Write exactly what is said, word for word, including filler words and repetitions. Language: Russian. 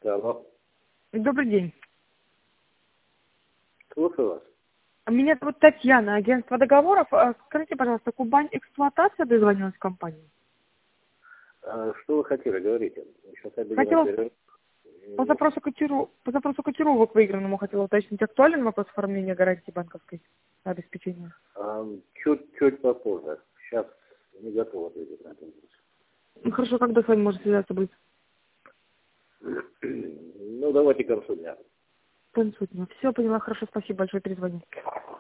Алло. Добрый день. Слушаю вас. Меня зовут Татьяна, агентство договоров. А, Скажите, пожалуйста, Кубань эксплуатация дозвонилась в компанию? А что вы хотели, говорите? Сейчас объявим Хотела перерыв. по запросу котиру, по запросу котировок выигранному хотела уточнить, актуален вопрос оформления гарантии банковской на обеспечение? А, чуть-чуть попозже. Сейчас не готов ответить на этот вопрос. Ну, хорошо, когда с вами может связаться будет? Ну, давайте к концу дня. К концу дня. Все, поняла, хорошо, спасибо большое, перезвоню.